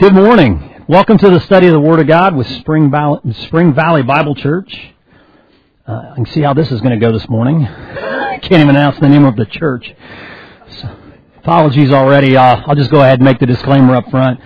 Good morning. Welcome to the study of the Word of God with Spring Valley Bible Church. I can see how this is going to go this morning. I can't even announce the name of the church. So, apologies already. I'll just go ahead and make the disclaimer up front.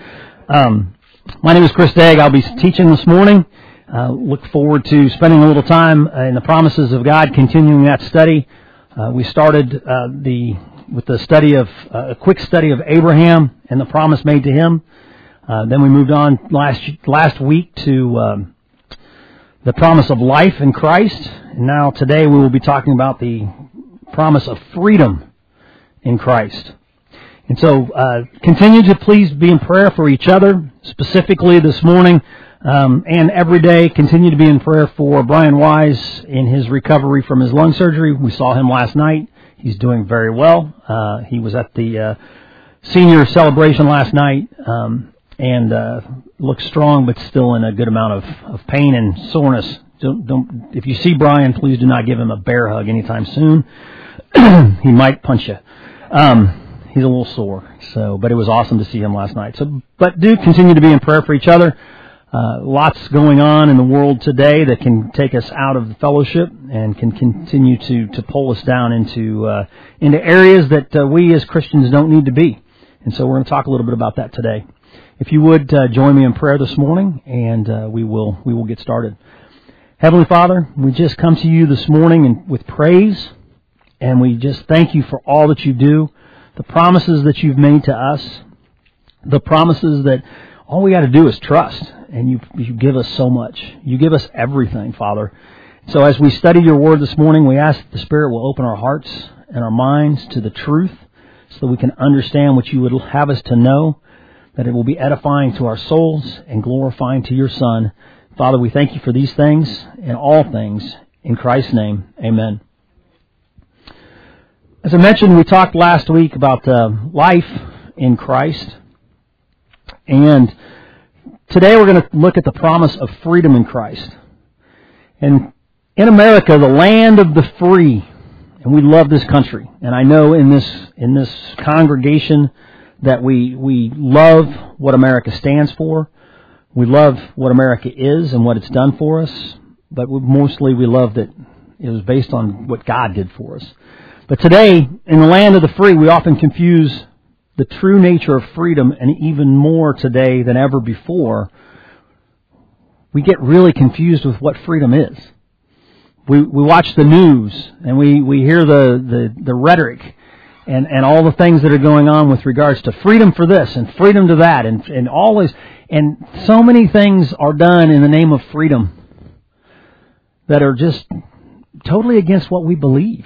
My name is Chris Dagg. I'll be teaching this morning. Look forward to spending a little time in the promises of God, continuing that study. We started with the study of a quick study of Abraham and the promise made to him. Then we moved on last week to the promise of life in Christ. And now today we will be talking about the promise of freedom in Christ. And so continue to please be in prayer for each other, specifically this morning and every day. Continue to be in prayer for Brian Wise in his recovery from his lung surgery. We saw him last night. He's doing very well. He was at the senior celebration last night. And looks strong, but still in a good amount of pain and soreness. Don't. If you see Brian, please do not give him a bear hug anytime soon. He might punch you. He's a little sore. But it was awesome to see him last night. But do continue to be in prayer for each other. Lots going on in the world today that can take us out of the fellowship and can continue to pull us down into areas that we as Christians don't need to be. And so we're going to talk a little bit about that today. If you would join me in prayer this morning, and we will get started. Heavenly Father, we just come to you this morning with praise, and we just thank you for all that you do, the promises that you've made to us, the promises that all we got to do is trust, and you give us so much. You give us everything, Father. So as we study your word this morning, we ask that the Spirit will open our hearts and our minds to the truth, so that we can understand what you would have us to know, that it will be edifying to our souls and glorifying to your Son. Father, we thank you for these things and all things. In Christ's name, amen. As I mentioned, we talked last week about life in Christ. And today we're going to look at the promise of freedom in Christ. And in America, the land of the free, and we love this country. And I know in this congregation that we love what America stands for. We love what America is and what it's done for us. But mostly we love that it was based on what God did for us. But today, in the land of the free, we often confuse the true nature of freedom, and even more today than ever before, we get really confused with what freedom is. We watch the news, and we hear the rhetoric, and all the things that are going on with regards to freedom for this and freedom to that, and always, and so many things are done in the name of freedom that are just totally against what we believe.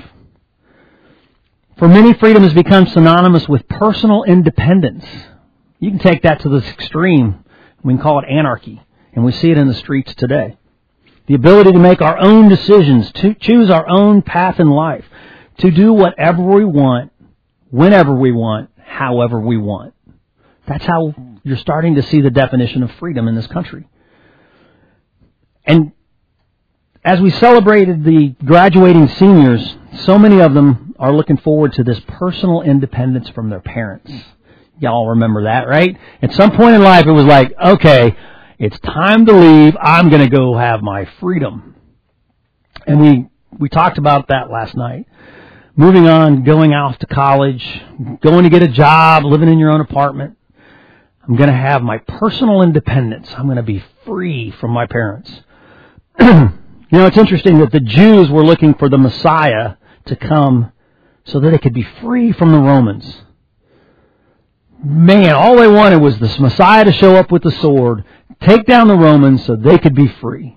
For many, freedom has become synonymous with personal independence. You can take that to the extreme. We can call it anarchy, and we see it in the streets today. The ability to make our own decisions, to choose our own path in life, to do whatever we want, whenever we want, however we want. That's how you're starting to see the definition of freedom in this country. And as we celebrated the graduating seniors, so many of them are looking forward to this personal independence from their parents. Y'all remember that, right? At some point in life, it was like, okay, it's time to leave. I'm going to go have my freedom. And we talked about that last night. Moving on, going out to college, going to get a job, living in your own apartment. I'm going to have my personal independence. I'm going to be free from my parents. You know, it's interesting that the Jews were looking for the Messiah to come so that they could be free from the Romans. Man, all they wanted was this Messiah to show up with the sword, take down the Romans so they could be free.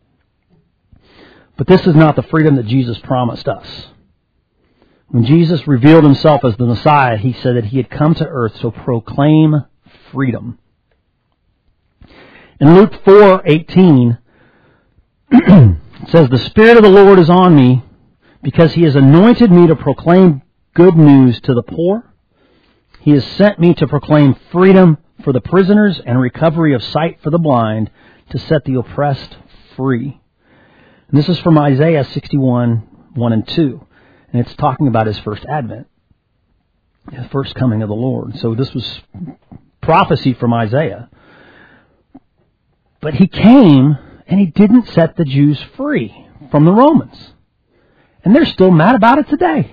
But this is not the freedom that Jesus promised us. When Jesus revealed himself as the Messiah, he said that he had come to earth to proclaim freedom. In Luke 4:18, it says, "The Spirit of the Lord is on me, because he has anointed me to proclaim good news to the poor. He has sent me to proclaim freedom for the prisoners and recovery of sight for the blind, to set the oppressed free." And this is from Isaiah 61:1 and 2. And it's talking about his first advent, the first coming of the Lord. So this was prophecy from Isaiah. But he came and he didn't set the Jews free from the Romans. And they're still mad about it today.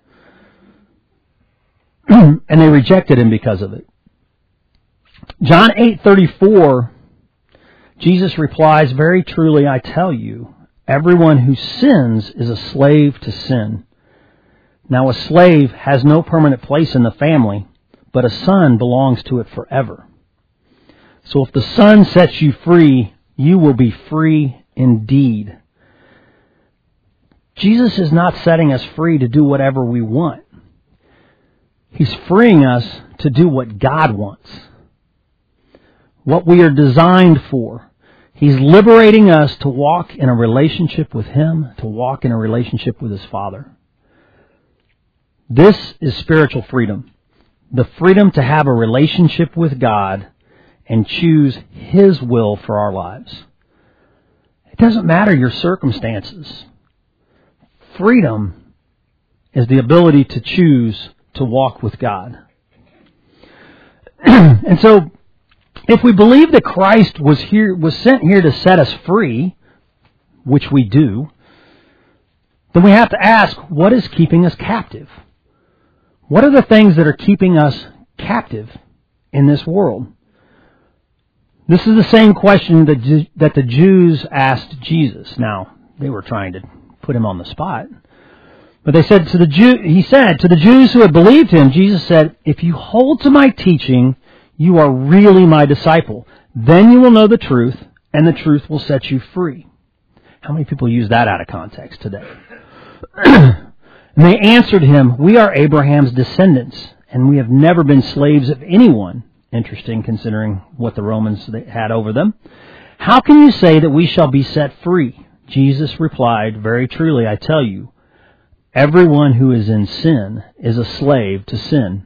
And they rejected him because of it. John 8:34, Jesus replies, "Very truly I tell you, everyone who sins is a slave to sin. Now a slave has no permanent place in the family, but a son belongs to it forever. So if the Son sets you free, you will be free indeed." Jesus is not setting us free to do whatever we want. He's freeing us to do what God wants, what we are designed for. He's liberating us to walk in a relationship with Him, to walk in a relationship with His Father. This is spiritual freedom. The freedom to have a relationship with God and choose His will for our lives. It doesn't matter your circumstances. Freedom is the ability to choose to walk with God. And so, if we believe that Christ was sent here to set us free, which we do, then we have to ask, what is keeping us captive? What are the things that are keeping us captive in this world? This is the same question that the Jews asked Jesus. Now, they were trying to put him on the spot. But he said to the Jews who had believed him, Jesus said, "If you hold to my teaching, you are really my disciple. Then you will know the truth, and the truth will set you free." How many people use that out of context today? And they answered him, "We are Abraham's descendants, and we have never been slaves of anyone." Interesting, considering what the Romans had over them. "How can you say that we shall be set free?" Jesus replied, "Very truly, I tell you, everyone who is in sin is a slave to sin."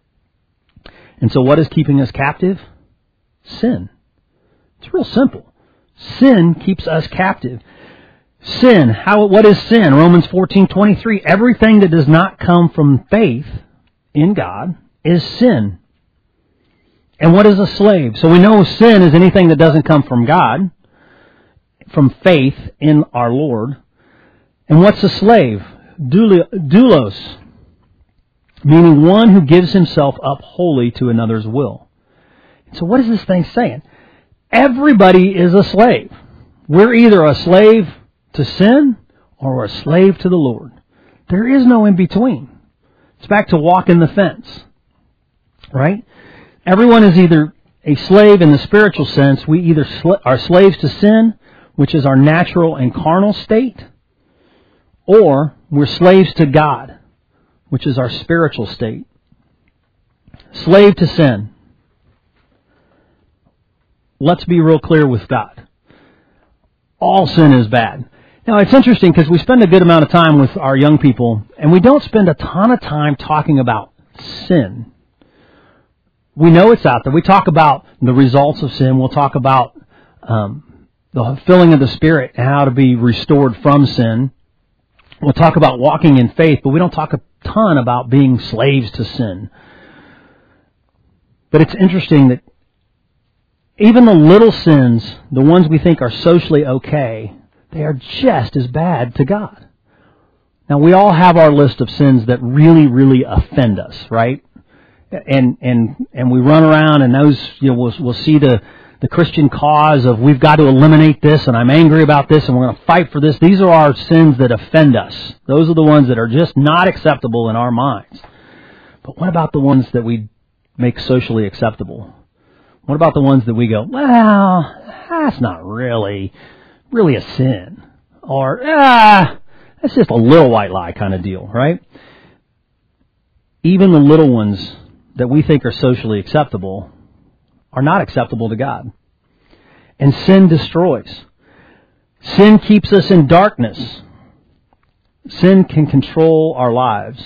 And so what is keeping us captive? Sin. It's real simple. Sin keeps us captive. Sin. What is sin? Romans 14:23. Everything that does not come from faith in God is sin. And what is a slave? So we know sin is anything that doesn't come from God, from faith in our Lord. And what's a slave? Doulos, meaning one who gives himself up wholly to another's will. So what is this thing saying? Everybody is a slave. We're either a slave to sin or we're a slave to the Lord. There is no in between. It's back to walking the fence, right? Everyone is either a slave in the spiritual sense. We either are slaves to sin, which is our natural and carnal state, or we're slaves to God, which is our spiritual state. Slave to sin. Let's be real clear with God. All sin is bad. Now, it's interesting because we spend a good amount of time with our young people, and we don't spend a ton of time talking about sin. We know it's out there. We talk about the results of sin. We'll talk about the filling of the Spirit and how to be restored from sin. We'll talk about walking in faith, but we don't talk a ton about being slaves to sin. But it's interesting that even the little sins, the ones we think are socially okay, they are just as bad to God. Now, we all have our list of sins that really, really offend us, right? And we run around and those, we'll see the Christian cause of we've got to eliminate this and I'm angry about this and we're going to fight for this. These are our sins that offend us. Those are the ones that are just not acceptable in our minds. But what about the ones that we make socially acceptable? What about the ones that we go, well, that's not really a sin? Or, that's just a little white lie kind of deal, right? Even the little ones that we think are socially acceptable are not acceptable to God. And sin destroys. Sin keeps us in darkness. Sin can control our lives.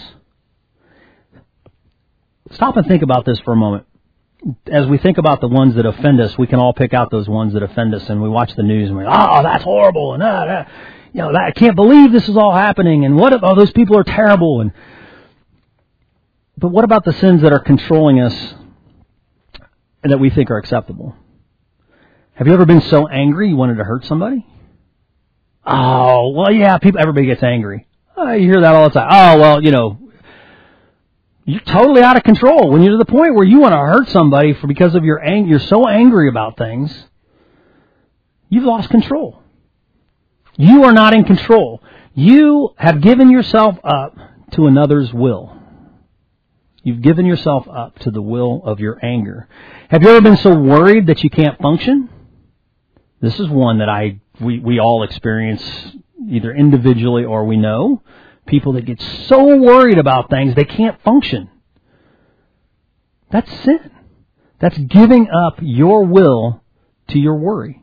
Stop and think about this for a moment. As we think about the ones that offend us, we can all pick out those ones that offend us, and we watch the news and we go, oh, that's horrible, and I can't believe this is all happening, and those people are terrible. But what about the sins that are controlling us and that we think are acceptable? Have you ever been so angry you wanted to hurt somebody? Oh, well, yeah, everybody gets angry. You hear that all the time. Oh, well, you're totally out of control. When you're to the point where you want to hurt somebody because of your anger, you're so angry about things, you've lost control. You are not in control. You have given yourself up to another's will. You've given yourself up to the will of your anger. Have you ever been so worried that you can't function? This is one that we all experience either individually or we know. People that get so worried about things they can't function. That's sin. That's giving up your will to your worry.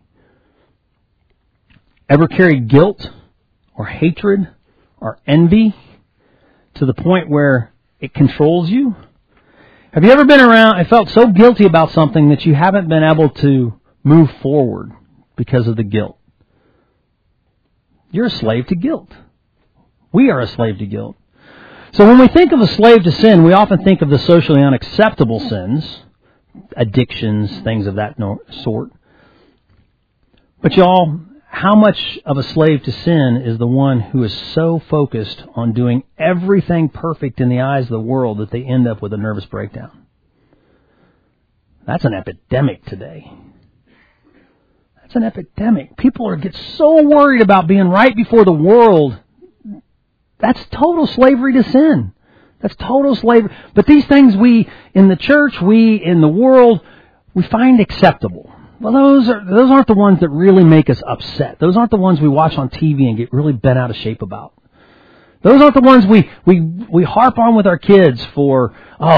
Ever carry guilt or hatred or envy to the point where it controls you? Have you ever been around and felt so guilty about something that you haven't been able to move forward because of the guilt? You're a slave to guilt. We are a slave to guilt. So when we think of a slave to sin, we often think of the socially unacceptable sins, addictions, things of that sort. But y'all, how much of a slave to sin is the one who is so focused on doing everything perfect in the eyes of the world that they end up with a nervous breakdown? That's an epidemic today. That's an epidemic. People get so worried about being right before the world. That's total slavery to sin. That's total slavery. But these things we, in the church, we, in the world, we find acceptable. Well, those aren't the ones that really make us upset. Those aren't the ones we watch on TV and get really bent out of shape about. Those aren't the ones we harp on with our kids for,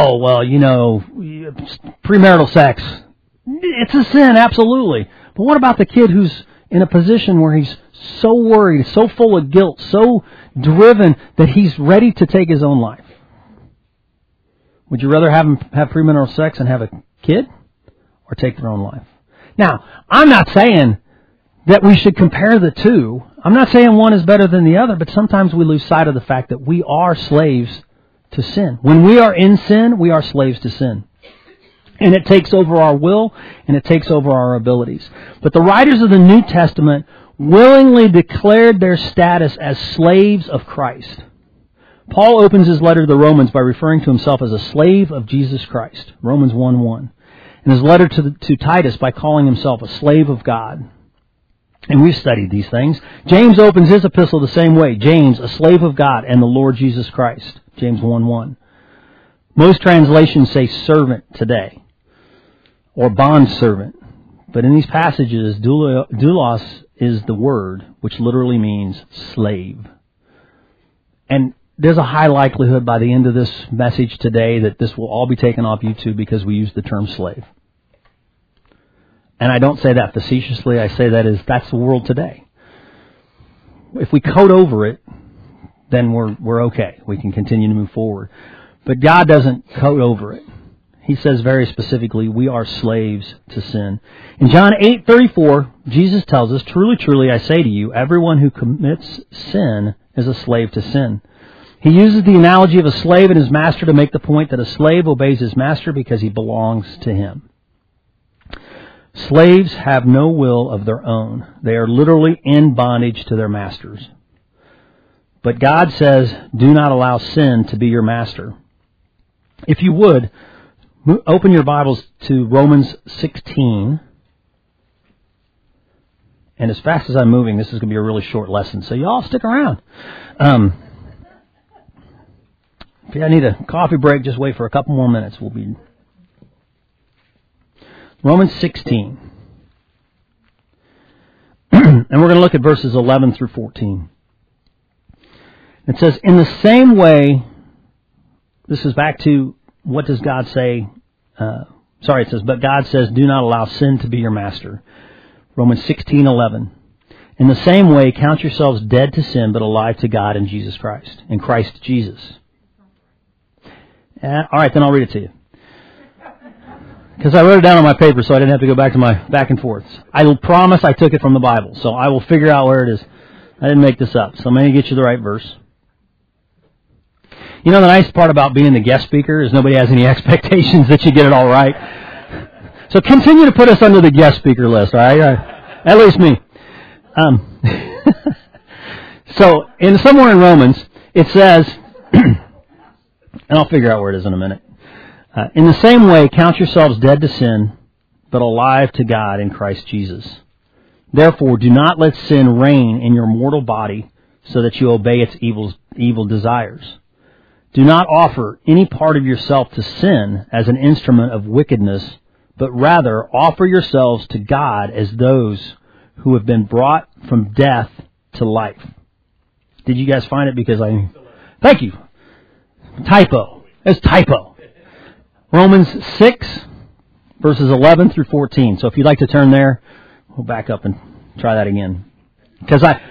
premarital sex. It's a sin, absolutely. But what about the kid who's in a position where he's so worried, so full of guilt, so driven that he's ready to take his own life? Would you rather have him have premarital sex and have a kid or take their own life? Now, I'm not saying that we should compare the two. I'm not saying one is better than the other, but sometimes we lose sight of the fact that we are slaves to sin. When we are in sin, we are slaves to sin. And it takes over our will, and it takes over our abilities. But the writers of the New Testament willingly declared their status as slaves of Christ. Paul opens his letter to the Romans by referring to himself as a slave of Jesus Christ, Romans 1:1. And his letter to Titus by calling himself a slave of God. And we've studied these things. James opens his epistle the same way. James, a slave of God and the Lord Jesus Christ, James 1:1. Most translations say servant today, or bondservant. But in these passages, doulos is the word, which literally means slave. And there's a high likelihood by the end of this message today that this will all be taken off YouTube because we use the term slave. And I don't say that facetiously. I say that's the world today. If we code over it, then we're okay. We can continue to move forward. But God doesn't code over it. He says very specifically, we are slaves to sin. In John 8:34, Jesus tells us, "Truly, truly, I say to you, everyone who commits sin is a slave to sin." He uses the analogy of a slave and his master to make the point that a slave obeys his master because he belongs to him. Slaves have no will of their own. They are literally in bondage to their masters. But God says, do not allow sin to be your master. If you would, open your Bibles to Romans 16. And as fast as I'm moving, this is going to be a really short lesson. So y'all stick around. If you need a coffee break, just wait for a couple more minutes. We'll be Romans 16. And we're going to look at verses 11 through 14. It says, in the same way, this is back to what does God say? It says, but God says, do not allow sin to be your master. Romans 16:11. In the same way, count yourselves dead to sin, but alive to God in Jesus Christ, in Christ Jesus. All right, then I'll read it to you. Because I wrote it down on my paper so I didn't have to go back to my back and forths. I will promise I took it from the Bible, so I will figure out where it is. I didn't make this up, so I'm going to get you the right verse. You know, the nice part about being the guest speaker is nobody has any expectations that you get it all right. So continue to put us under the guest speaker list, all right? At least me. So, somewhere in Romans, it says, and I'll figure out where it is in a minute. In the same way, count yourselves dead to sin, but alive to God in Christ Jesus. Therefore, do not let sin reign in your mortal body so that you obey its evil desires. Do not offer any part of yourself to sin as an instrument of wickedness, but rather offer yourselves to God as those who have been brought from death to life. Did you guys find it? Thank you. Typo. It's typo. Romans 6, verses 11 through 14. So if you'd like to turn there, we'll back up and try that again. Because I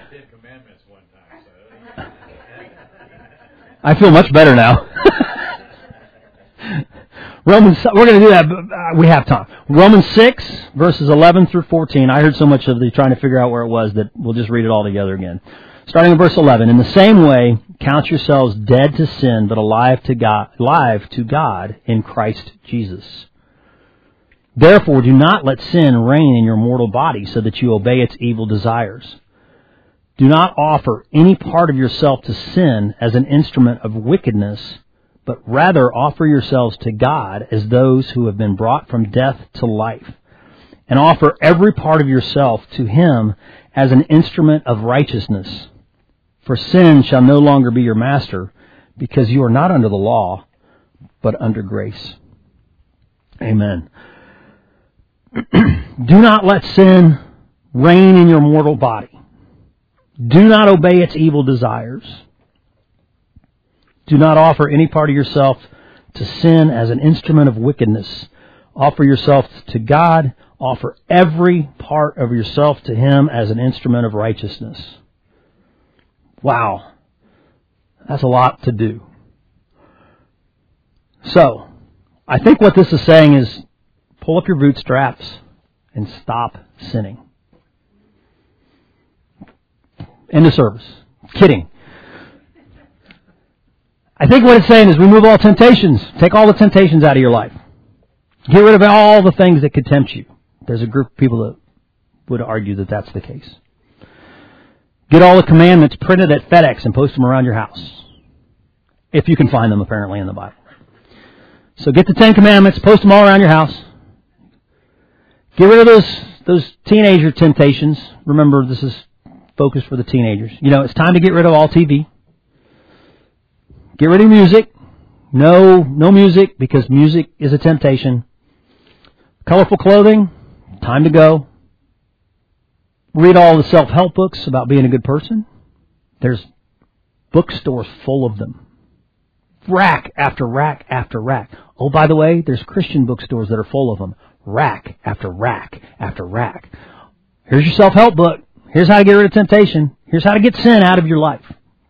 feel much better now. We're going to do that, but we have time. Romans 6, verses 11 through 14. I heard so much of the trying to figure out where it was that we'll just read it all together again. Starting in verse 11. In the same way, count yourselves dead to sin, but alive to God in Christ Jesus. Therefore, do not let sin reign in your mortal body so that you obey its evil desires. Do not offer any part of yourself to sin as an instrument of wickedness, but rather offer yourselves to God as those who have been brought from death to life, and offer every part of yourself to Him as an instrument of righteousness. For sin shall no longer be your master, because you are not under the law, but under grace. Amen. Do not let sin reign in your mortal body. Do not obey its evil desires. Do not offer any part of yourself to sin as an instrument of wickedness. Offer yourself to God. Offer every part of yourself to Him as an instrument of righteousness. Wow. That's a lot to do. So, I think what this is saying is pull up your bootstraps and stop sinning. End of service. Kidding. I think what it's saying is remove all temptations. Take all the temptations out of your life. Get rid of all the things that could tempt you. There's a group of people that would argue that that's the case. Get all the commandments printed at FedEx and post them around your house. If you can find them, apparently, in the Bible. So get the 10 Commandments, post them all around your house. Get rid of those teenager temptations. Remember, this is focused for the teenagers. It's time to get rid of all TV. Get rid of music. No music, because music is a temptation. Colorful clothing, time to go. Read all the self-help books about being a good person. There's bookstores full of them. Rack after rack after rack. Oh, by the way, there's Christian bookstores that are full of them. Rack after rack after rack. Here's your self-help book. Here's how to get rid of temptation. Here's how to get sin out of your life.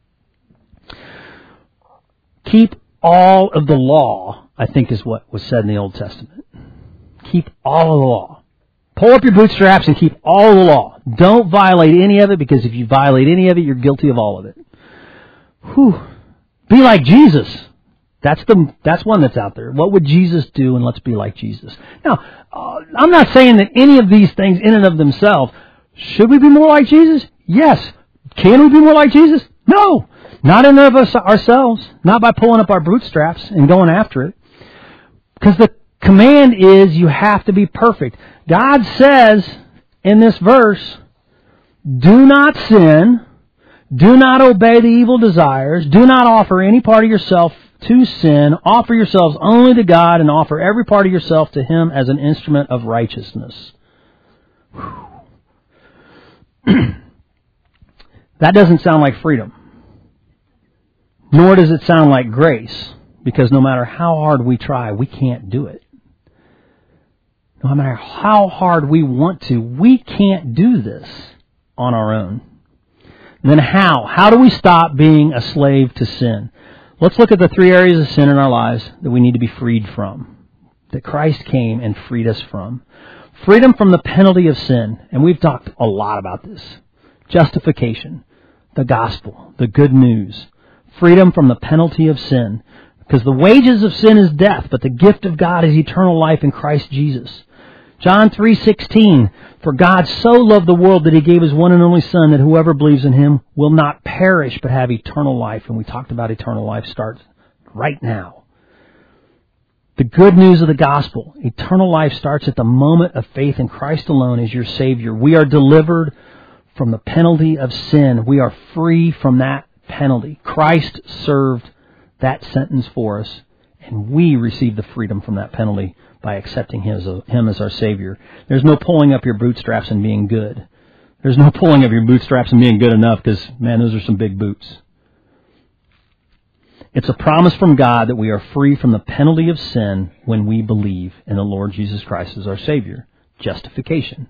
Keep all of the law, I think is what was said in the Old Testament. Keep all of the law. Pull up your bootstraps and keep all of the law. Don't violate any of it, because if you violate any of it, you're guilty of all of it. Whew. Be like Jesus. That's one that's out there. What would Jesus do? And let's be like Jesus. Now, I'm not saying that any of these things in and of themselves, should we be more like Jesus? Yes. Can we be more like Jesus? No. Not in and of us ourselves. Not by pulling up our bootstraps and going after it. Because the command is you have to be perfect. God says in this verse, do not sin, do not obey the evil desires, do not offer any part of yourself to sin, offer yourselves only to God, and offer every part of yourself to Him as an instrument of righteousness. That doesn't sound like freedom. Nor does it sound like grace, because no matter how hard we try, we can't do it. No matter how hard we want to, we can't do this on our own. Then how? How do we stop being a slave to sin? Let's look at the 3 areas of sin in our lives that we need to be freed from, that Christ came and freed us from. Freedom from the penalty of sin. And we've talked a lot about this. Justification, the gospel, the good news. Freedom from the penalty of sin. Because the wages of sin is death, but the gift of God is eternal life in Christ Jesus. John 3:16, for God so loved the world that he gave his one and only Son, that whoever believes in him will not perish but have eternal life. And we talked about eternal life starts right now. The good news of the gospel, eternal life starts at the moment of faith in Christ alone as your Savior. We are delivered from the penalty of sin. We are free from that penalty. Christ served that sentence for us, and we receive the freedom from that penalty by accepting Him as our Savior. There's no pulling up your bootstraps and being good. There's no pulling up your bootstraps and being good enough because, man, those are some big boots. It's a promise from God that we are free from the penalty of sin when we believe in the Lord Jesus Christ as our Savior. Justification.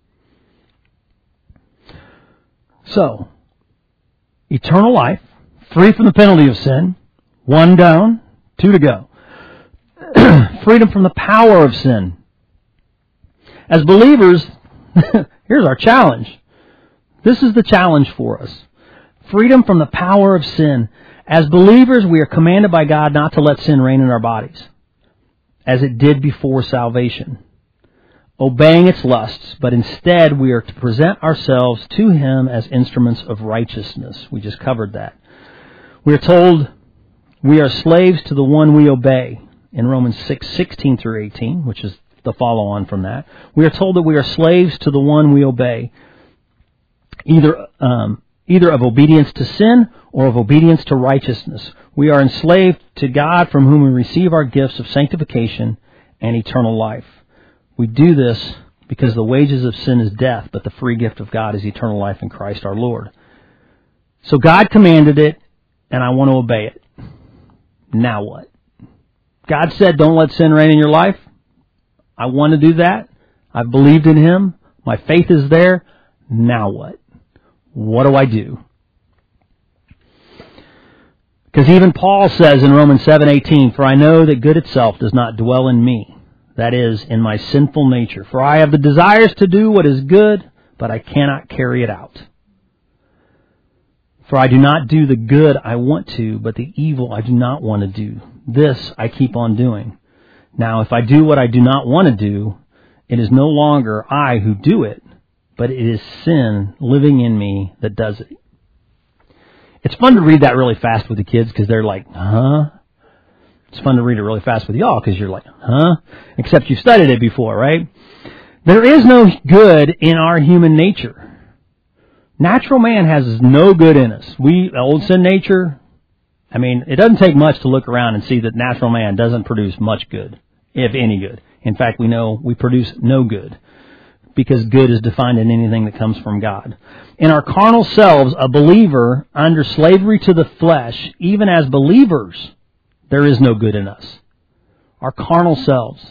So, eternal life, free from the penalty of sin, 1 down, 2 to go. Freedom from the power of sin. As believers, here's our challenge. This is the challenge for us. Freedom from the power of sin. As believers, we are commanded by God not to let sin reign in our bodies, as it did before salvation, obeying its lusts, but instead we are to present ourselves to Him as instruments of righteousness. We just covered that. We are told we are slaves to the one we obey in Romans 6:16 through 18, which is the follow-on from that. We are told that we are slaves to the one we obey, either of obedience to sin or of obedience to righteousness. We are enslaved to God, from whom we receive our gifts of sanctification and eternal life. We do this because the wages of sin is death, but the free gift of God is eternal life in Christ our Lord. So God commanded it, and I want to obey it. Now what? God said, don't let sin reign in your life. I want to do that. I've believed in Him. My faith is there. Now what? What do I do? Because even Paul says in Romans 7:18, for I know that good itself does not dwell in me, that is, in my sinful nature. For I have the desires to do what is good, but I cannot carry it out. For I do not do the good I want to, but the evil I do not want to do. This I keep on doing. Now, if I do what I do not want to do, it is no longer I who do it, but it is sin living in me that does it. It's fun to read that really fast with the kids because they're like, huh? It's fun to read it really fast with y'all because you're like, huh? Except you've studied it before, right? There is no good in our human nature. Natural man has no good in us. Old sin nature, I mean, it doesn't take much to look around and see that natural man doesn't produce much good, if any good. In fact, we know we produce no good, because good is defined in anything that comes from God. In our carnal selves, a believer under slavery to the flesh, even as believers, there is no good in us. Our carnal selves,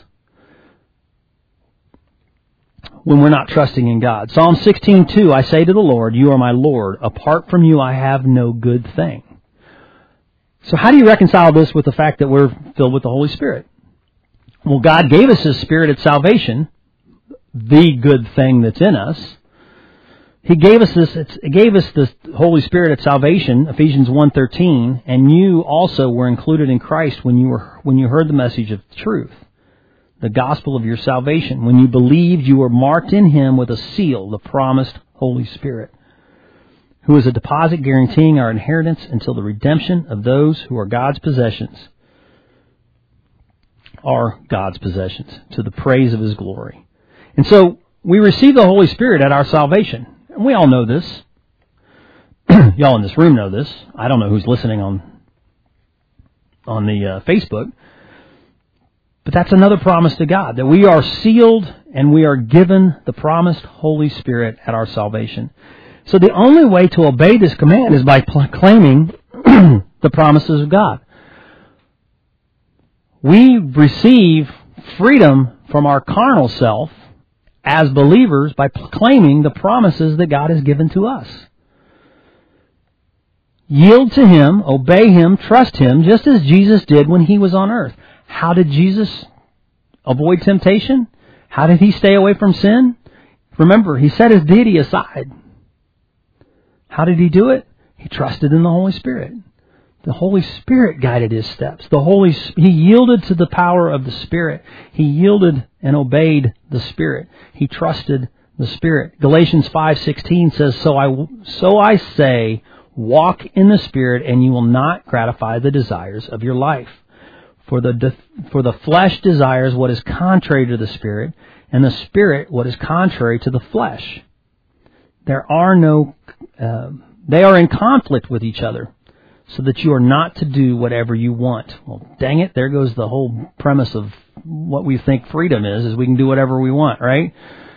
when we're not trusting in God. Psalm 16:2, I say to the Lord, you are my Lord. Apart from you, I have no good thing. So how do you reconcile this with the fact that we're filled with the Holy Spirit? Well, God gave us His Spirit at salvation, the good thing that's in us. He gave us this Holy Spirit at salvation, Ephesians 1:13, and you also were included in Christ when you heard the message of truth, the gospel of your salvation. When you believed, you were marked in Him with a seal, the promised Holy Spirit, who is a deposit guaranteeing our inheritance until the redemption of those who are God's possessions, to the praise of His glory. And so we receive the Holy Spirit at our salvation. And we all know this. Y'all in this room know this. I don't know who's listening on the Facebook. But that's another promise to God, that we are sealed and we are given the promised Holy Spirit at our salvation. So the only way to obey this command is by claiming the promises of God. We receive freedom from our carnal self as believers by claiming the promises that God has given to us. Yield to Him, obey Him, trust Him, just as Jesus did when He was on earth. How did Jesus avoid temptation? How did He stay away from sin? Remember, He set His deity aside. How did He do it? He trusted in the Holy Spirit. The Holy Spirit guided his steps. He yielded to the power of the Spirit. He yielded and obeyed the Spirit. He trusted the Spirit. Galatians 5:16 says, So I say, walk in the Spirit, and you will not gratify the desires of your life. For the flesh desires what is contrary to the Spirit, and the Spirit what is contrary to the flesh. They are in conflict with each other, so that you are not to do whatever you want. Well, dang it, there goes the whole premise of what we think freedom is we can do whatever we want, right?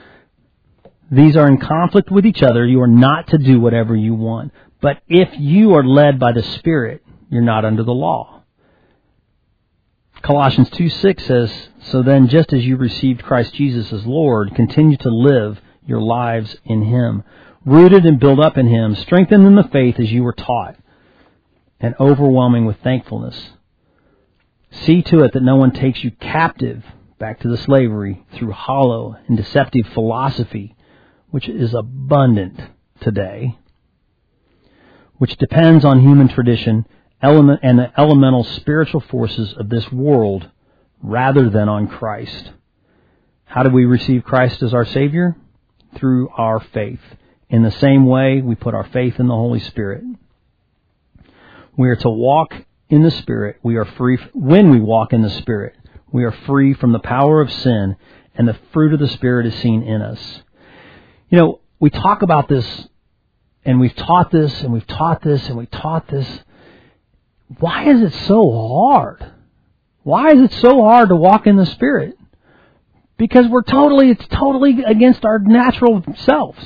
These are in conflict with each other. You are not to do whatever you want. But if you are led by the Spirit, you're not under the law. Colossians 2:6 says, So then, just as you received Christ Jesus as Lord, continue to live your lives in Him, rooted and built up in Him, strengthened in the faith as you were taught, and overwhelming with thankfulness. See to it that no one takes you captive back to the slavery through hollow and deceptive philosophy, which is abundant today, which depends on human tradition and the elemental spiritual forces of this world rather than on Christ. How do we receive Christ as our Savior? Through our faith. In the same way, we put our faith in the Holy Spirit. We are to walk in the Spirit. We are free. When we walk in the Spirit, we are free from the power of sin, and the fruit of the Spirit is seen in us. You know, we talk about this, and we've taught this, and we've taught this, and we taught this. Why is it so hard? Why is it so hard to walk in the Spirit? Because it's totally against our natural selves.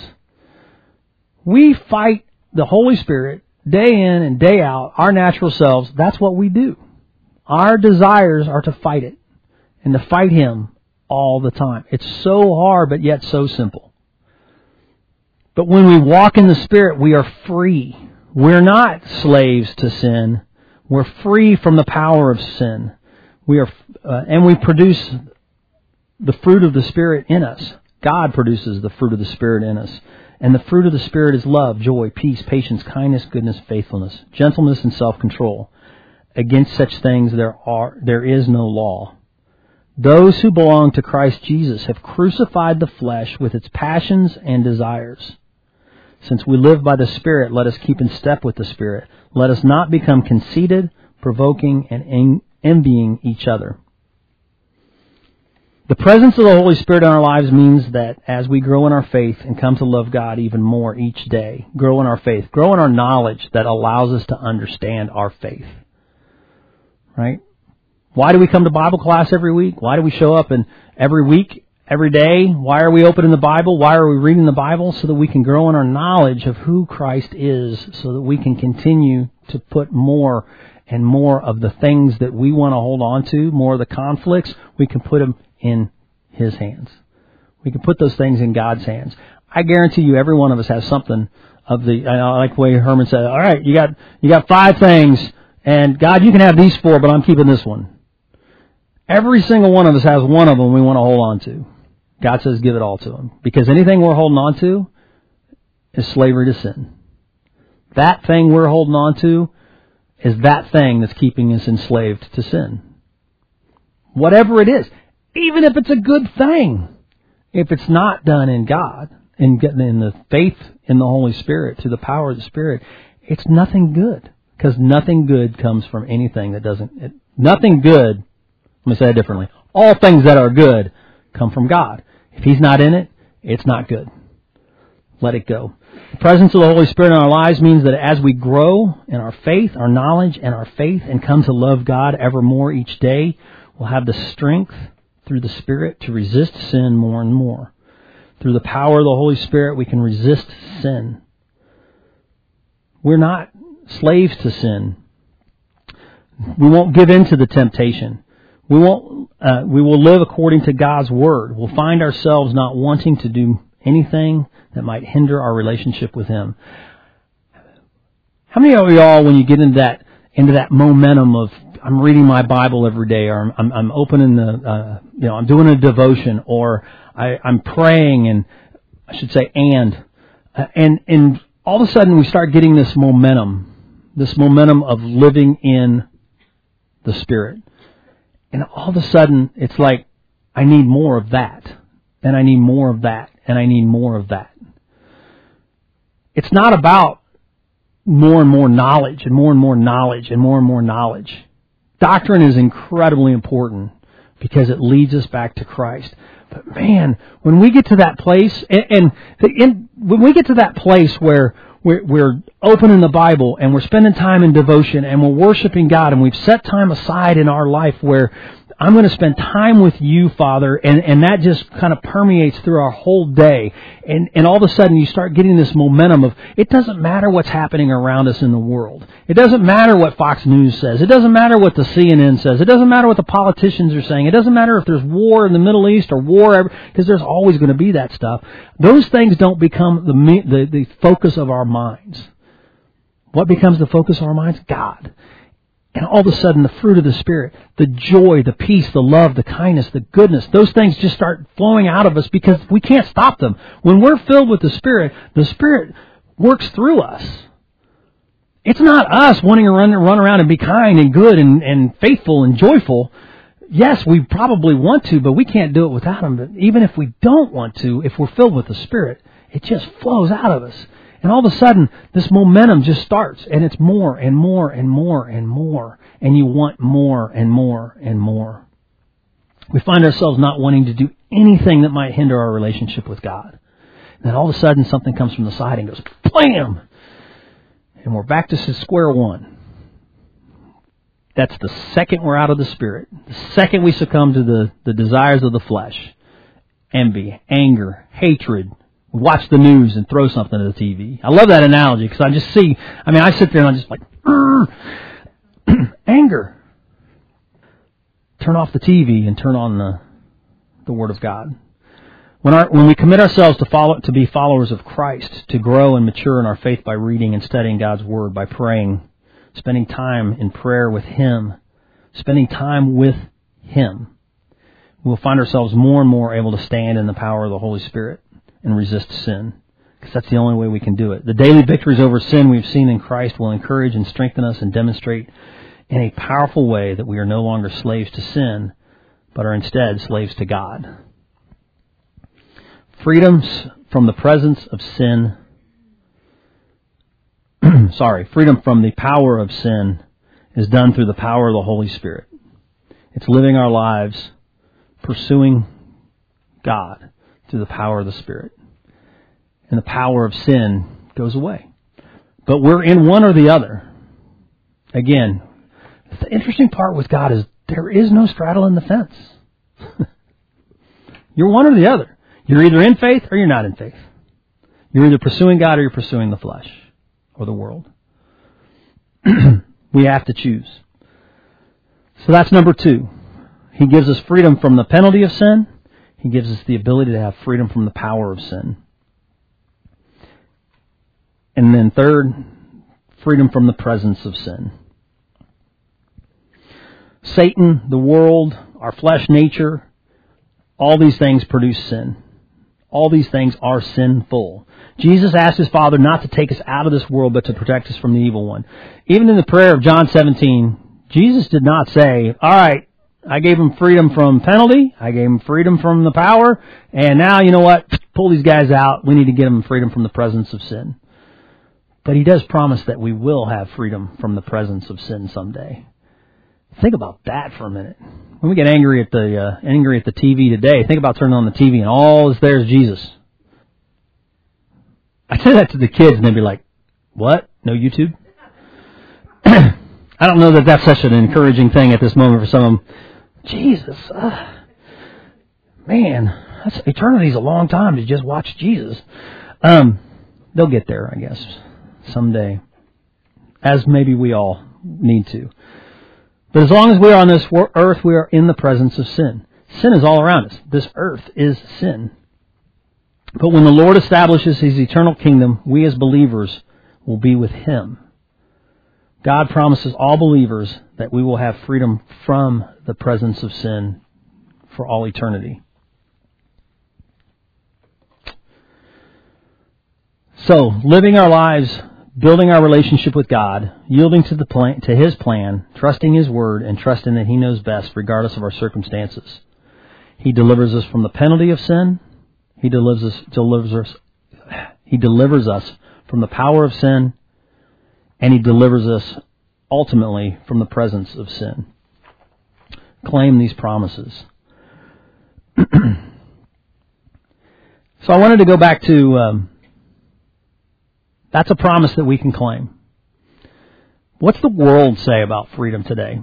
We fight the Holy Spirit day in and day out, our natural selves. That's what we do. Our desires are to fight it and to fight Him all the time. It's so hard, but yet so simple. But when we walk in the Spirit, we are free. We're not slaves to sin. We're free from the power of sin. And we produce the fruit of the Spirit in us. God produces the fruit of the Spirit in us. And the fruit of the Spirit is love, joy, peace, patience, kindness, goodness, faithfulness, gentleness, and self-control. Against such things there is no law. Those who belong to Christ Jesus have crucified the flesh with its passions and desires. Since we live by the Spirit, let us keep in step with the Spirit. Let us not become conceited, provoking, and envying each other. The presence of the Holy Spirit in our lives means that as we grow in our faith and come to love God even more each day, grow in our faith, grow in our knowledge that allows us to understand our faith. Right? Why do we come to Bible class every week? Why do we show up every week, every day? Why are we opening the Bible? Why are we reading the Bible? So that we can grow in our knowledge of who Christ is, so that we can continue to put more and more of the things that we want to hold on to, more of the conflicts, we can put them in His hands. We can put those things in God's hands. I guarantee you every one of us has something of I like the way Herman said, all right, you got 5 things, and God, you can have these 4, but I'm keeping this one. Every single one of us has one of them we want to hold on to. God says give it all to Him. Because anything we're holding on to is slavery to sin. That thing we're holding on to is that thing that's keeping us enslaved to sin. Whatever it is. Even if it's a good thing. If it's not done in God, in the faith in the Holy Spirit, through the power of the Spirit, it's nothing good. Because nothing good comes from anything that doesn't... Nothing good... Let me say it differently. All things that are good come from God. If He's not in it, it's not good. Let it go. The presence of the Holy Spirit in our lives means that as we grow in our faith, our knowledge, and our faith, and come to love God ever more each day, we'll have the strength through the Spirit to resist sin more and more. Through the power of the Holy Spirit, we can resist sin. We're not slaves to sin. We won't give in to the temptation. We will live according to God's Word. We'll find ourselves not wanting to do anything that might hinder our relationship with Him. How many of y'all, when you get into that momentum of I'm reading my Bible every day, or I'm opening I'm doing a devotion, or I'm praying, and I should say and all of a sudden we start getting this momentum this momentum of living in the Spirit. And all of a sudden, it's like, I need more of that, and I need more of that, and I need more of that. It's not about more and more knowledge, and more and more knowledge, and more and more knowledge. Doctrine is incredibly important because it leads us back to Christ. But man, when we get to that place, when we get to that place where we're opening the Bible and we're spending time in devotion and we're worshiping God and we've set time aside in our life where I'm going to spend time with you, Father, and that just kind of permeates through our whole day. And all of a sudden you start getting this momentum of, it doesn't matter what's happening around us in the world. It doesn't matter what Fox News says. It doesn't matter what the CNN says. It doesn't matter what the politicians are saying. It doesn't matter if there's war in the Middle East or war, because there's always going to be that stuff. Those things don't become the focus of our minds. What becomes the focus of our minds? God. And all of a sudden, the fruit of the Spirit, the joy, the peace, the love, the kindness, the goodness, those things just start flowing out of us because we can't stop them. When we're filled with the Spirit works through us. It's not us wanting to run around and be kind and good and faithful and joyful. Yes, we probably want to, but we can't do it without Him. But even if we don't want to, if we're filled with the Spirit, it just flows out of us. And all of a sudden, this momentum just starts, and it's more and more and more and more, and you want more and more and more. We find ourselves not wanting to do anything that might hinder our relationship with God. And then all of a sudden, something comes from the side and goes, blam! And we're back to square one. That's the second we're out of the Spirit. The second we succumb to the desires of the flesh. Envy, anger, hatred. We watch the news and throw something at the TV. I love that analogy because I just see, I sit there and I'm just like, anger. Turn off the TV and turn on the Word of God. When we commit ourselves to be followers of Christ, to grow and mature in our faith by reading and studying God's Word, by praying, spending time in prayer with Him, spending time with Him, we'll find ourselves more and more able to stand in the power of the Holy Spirit and resist sin, because that's the only way we can do it. The daily victories over sin we've seen in Christ will encourage and strengthen us and demonstrate in a powerful way that we are no longer slaves to sin, but are instead slaves to God. Freedom from the presence of sin, freedom from the power of sin is done through the power of the Holy Spirit. It's living our lives pursuing God through the power of the Spirit. And the power of sin goes away. But we're in one or the other. Again, the interesting part with God is there is no straddling the fence. You're one or the other. You're either in faith or you're not in faith. You're either pursuing God or you're pursuing the flesh or the world. We have to choose. So that's number 2. He gives us freedom from the penalty of sin. He gives us the ability to have freedom from the power of sin. And then third, freedom from the presence of sin. Satan, the world, our flesh nature, all these things produce sin. All these things are sinful. Jesus asked His Father not to take us out of this world, but to protect us from the evil one. Even in the prayer of John 17, Jesus did not say, all right, I gave him freedom from penalty, I gave him freedom from the power, and now, you know what, pull these guys out, we need to get them freedom from the presence of sin. But He does promise that we will have freedom from the presence of sin someday. Think about that for a minute. When we get angry at the TV today, think about turning on the TV and all that's there is Jesus. I say that to the kids and they'd be like, what? No YouTube? I don't know that that's such an encouraging thing at this moment for some of them. Jesus, man, eternity's a long time to just watch Jesus. They'll get there, I guess, someday, as maybe we all need to. But as long as we are on this earth, we are in the presence of sin. Sin is all around us. This earth is sin. But when the Lord establishes His eternal kingdom, we as believers will be with Him. God promises all believers that we will have freedom from the presence of sin for all eternity. So, living our lives building our relationship with God, yielding to His plan, trusting His Word, and trusting that He knows best regardless of our circumstances. He delivers us from the penalty of sin. He delivers us from the power of sin, and He delivers us ultimately from the presence of sin. Claim these promises. So I wanted to go back to, that's a promise that we can claim. What's the world say about freedom today?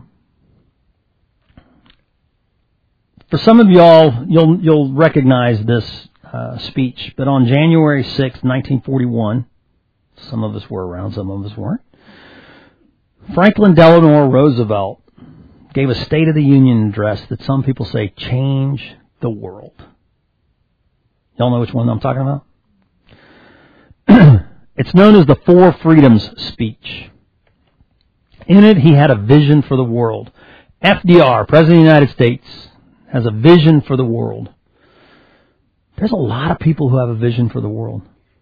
For some of y'all, you'll recognize this speech, but on January 6, 1941, some of us were around, some of us weren't, Franklin Delano Roosevelt gave a State of the Union address that some people say changed the world. Y'all know which one I'm talking about? It's known as the Four Freedoms speech. In it, he had a vision for the world. FDR, President of the United States, has a vision for the world. There's a lot of people who have a vision for the world.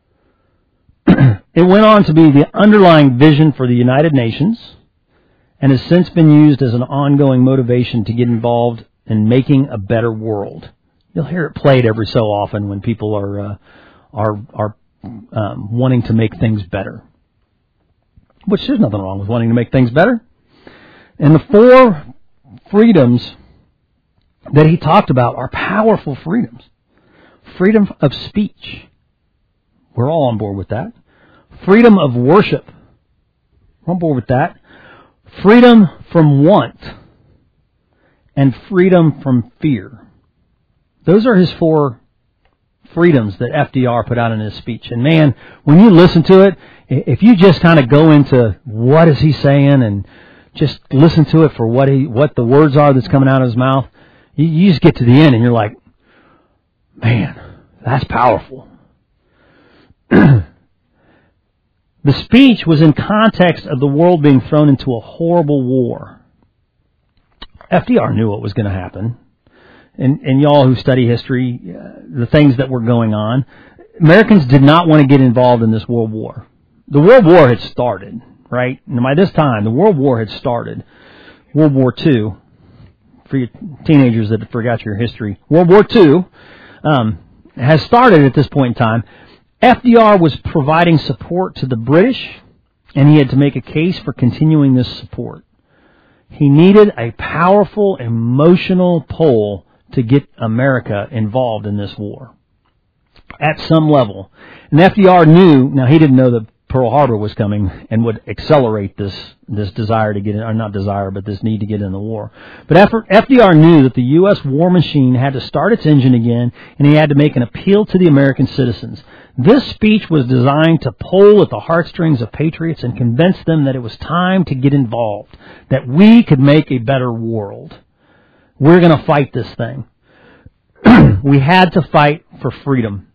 It went on to be the underlying vision for the United Nations and has since been used as an ongoing motivation to get involved in making a better world. You'll hear it played every so often when people are wanting to make things better. Which there's nothing wrong with wanting to make things better. And the four freedoms that he talked about are powerful freedoms. Freedom of speech. We're all on board with that. Freedom of worship. We're on board with that. Freedom from want. And freedom from fear. Those are his four freedoms that FDR put out in his speech. And man, when you listen to it, if you just kind of go into what is he saying and just listen to it for what the words are that's coming out of his mouth, you just get to the end and you're like, man, that's powerful. The speech was in context of the world being thrown into a horrible war. FDR knew what was going to happen. And y'all who study history, the things that were going on, Americans did not want to get involved in this world war. The World War had started, right? And by this time, the World War had started. World War II, for you teenagers that forgot your history, World War II has started at this point in time. FDR was providing support to the British, and he had to make a case for continuing this support. He needed a powerful emotional pull to get America involved in this war at some level. And FDR knew, now he didn't know that Pearl Harbor was coming and would accelerate this desire to get in, or not desire, but this need to get in the war. But FDR knew that the U.S. war machine had to start its engine again, and he had to make an appeal to the American citizens. This speech was designed to pull at the heartstrings of patriots and convince them that it was time to get involved, that we could make a better world. We're going to fight this thing. We had to fight for freedom.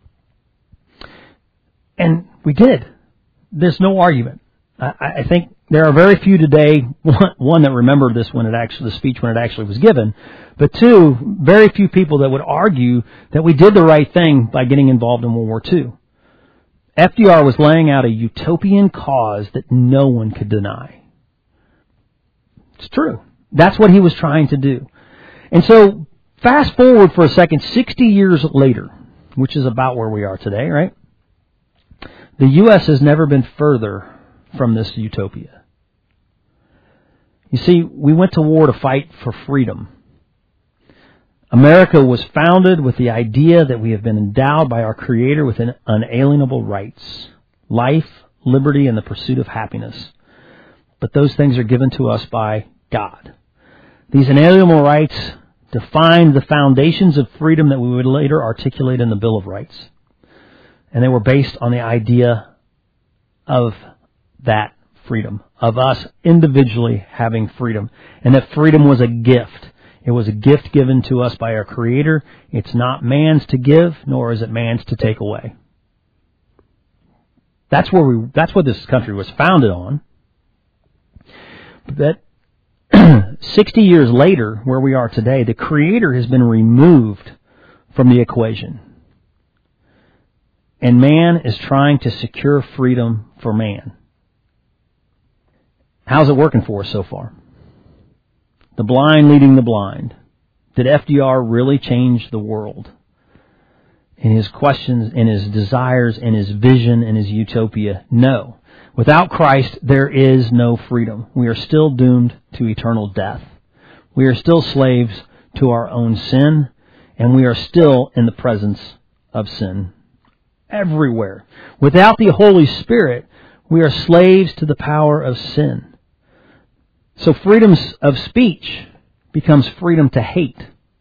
And we did. There's no argument. I think there are very few today, one that remember this the speech when it actually was given, but two, very few people that would argue that we did the right thing by getting involved in World War II. FDR was laying out a utopian cause that no one could deny. It's true. That's what he was trying to do. And so, fast forward for a second, 60 years later, which is about where we are today, right? The U.S. has never been further from this utopia. You see, we went to war to fight for freedom. America was founded with the idea that we have been endowed by our Creator with unalienable rights, life, liberty, and the pursuit of happiness. But those things are given to us by God. These inalienable rights define the foundations of freedom that we would later articulate in the Bill of Rights. And they were based on the idea of that freedom, of us individually having freedom, and that freedom was a gift. It was a gift given to us by our Creator. It's not man's to give, nor is it man's to take away. That's what this country was founded on. But 60 years later, where we are today, the Creator has been removed from the equation. And man is trying to secure freedom for man. How's it working for us so far? The blind leading the blind. Did FDR really change the world? In his questions, in his desires, in his vision, in his utopia? No. Without Christ, there is no freedom. We are still doomed to eternal death. We are still slaves to our own sin, and we are still in the presence of sin everywhere. Without the Holy Spirit, we are slaves to the power of sin. So freedom of speech becomes freedom to hate.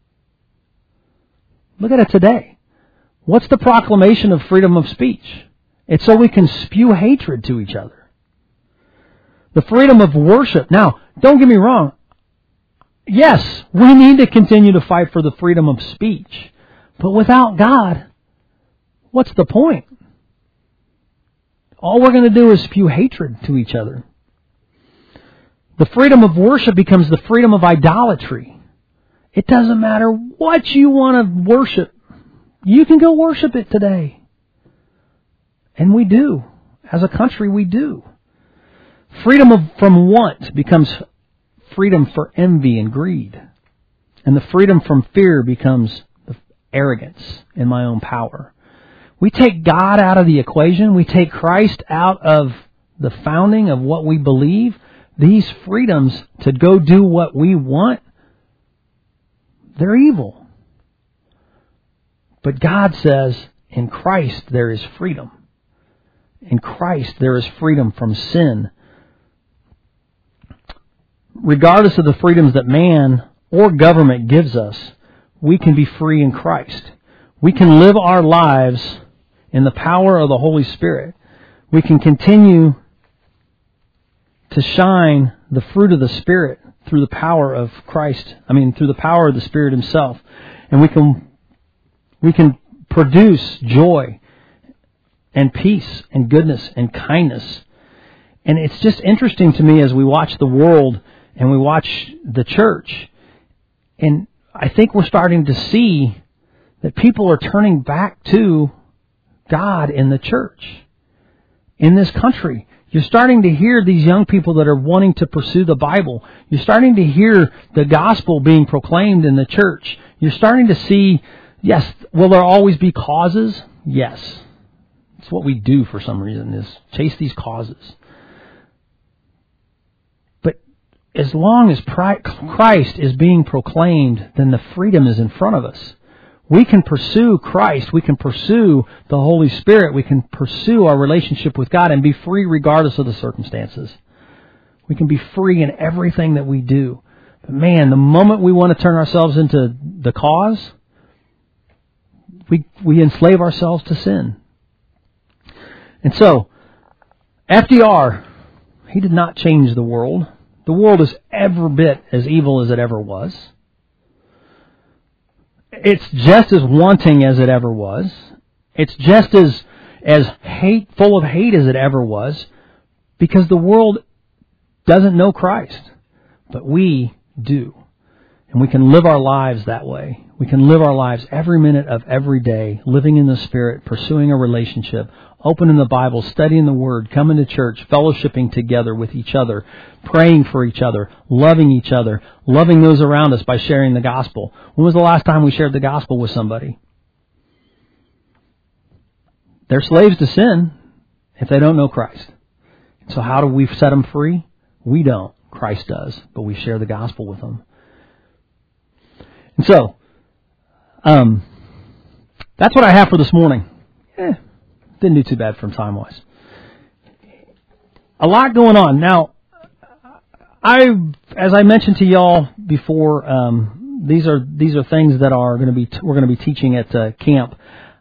Look at it today. What's the proclamation of freedom of speech? It's so we can spew hatred to each other. The freedom of worship. Now, don't get me wrong. Yes, we need to continue to fight for the freedom of speech. But without God, what's the point? All we're going to do is spew hatred to each other. The freedom of worship becomes the freedom of idolatry. It doesn't matter what you want to worship. You can go worship it today. And we do. As a country, we do. Freedom from want becomes freedom for envy and greed. And the freedom from fear becomes the arrogance in my own power. We take God out of the equation. We take Christ out of the founding of what we believe. These freedoms to go do what we want, they're evil. But God says, in Christ there is freedom. In Christ there is freedom from sin. Regardless of the freedoms that man or government gives us, we can be free in Christ. We can live our lives in the power of the Holy Spirit. We can continue to shine the fruit of the Spirit through the power of Christ. Through the power of the Spirit Himself. And we can produce joy and peace and goodness and kindness. And it's just interesting to me as we watch the world and we watch the church. And I think we're starting to see that people are turning back to God in the church, in this country. You're starting to hear these young people that are wanting to pursue the Bible. You're starting to hear the gospel being proclaimed in the church. You're starting to see, yes, will there always be causes? Yes. It's what we do for some reason, is chase these causes. But as long as Christ is being proclaimed, then the freedom is in front of us. We can pursue Christ. We can pursue the Holy Spirit. We can pursue our relationship with God and be free regardless of the circumstances. We can be free in everything that we do. But man, the moment we want to turn ourselves into the cause, we enslave ourselves to sin. And so, FDR, he did not change the world. The world is every bit as evil as it ever was. It's just as wanting as it ever was. It's just as full of hate as it ever was, because the world doesn't know Christ, but we do. And we can live our lives that way. We can live our lives every minute of every day, living in the Spirit, pursuing a relationship, opening the Bible, studying the Word, coming to church, fellowshipping together with each other, praying for each other, loving those around us by sharing the gospel. When was the last time we shared the gospel with somebody? They're slaves to sin if they don't know Christ. So how do we set them free? We don't. Christ does. But we share the gospel with them. And so, that's what I have for this morning. Didn't do too bad from time-wise. A lot going on. Now, as I mentioned to y'all before, these are things that we're going to be teaching at camp.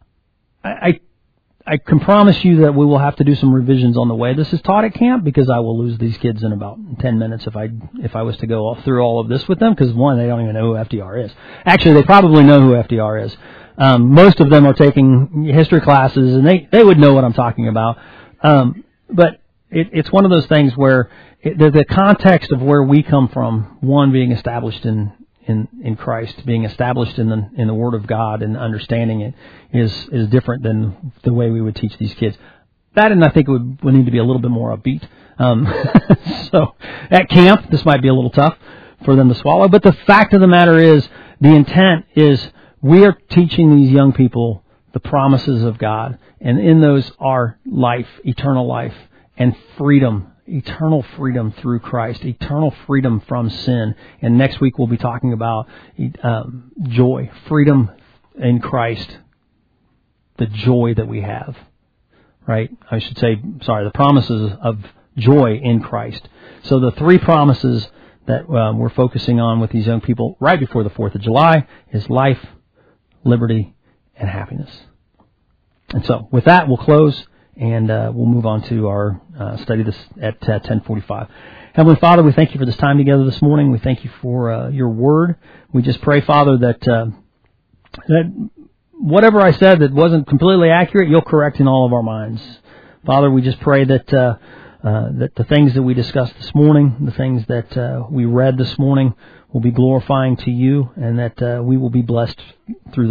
I can promise you that we will have to do some revisions on the way this is taught at camp, because I will lose these kids in about 10 minutes if I was to go through all of this with them, because one, they don't even know who FDR is. Actually, they probably know who FDR is. Most of them are taking history classes, and they would know what I'm talking about. But it's one of those things where the context of where we come from, one, being established in Christ, being established in the Word of God and understanding it is different than the way we would teach these kids. that, and I think it would need to be a little bit more upbeat. So at camp, this might be a little tough for them to swallow. But the fact of the matter is, the intent is we are teaching these young people the promises of God, and in those are life, eternal life, and freedom, eternal freedom through Christ, eternal freedom from sin. And next week we'll be talking about joy, freedom in Christ, the joy that we have, right? I should say, the promises of joy in Christ. So the three promises that we're focusing on with these young people right before the 4th of July is life, liberty, and happiness. And so with that, we'll close, and we'll move on to our study this at 10:45. Heavenly Father, we thank you for this time together this morning. We thank you for your word. We just pray, Father, that whatever I said that wasn't completely accurate, you'll correct in all of our minds. Father, we just pray that that the things that we discussed this morning, the things that we read this morning, will be glorifying to you, and that we will be blessed through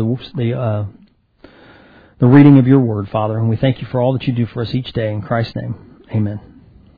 the reading of your word, Father. And we thank you for all that you do for us each day. In Christ's name, amen.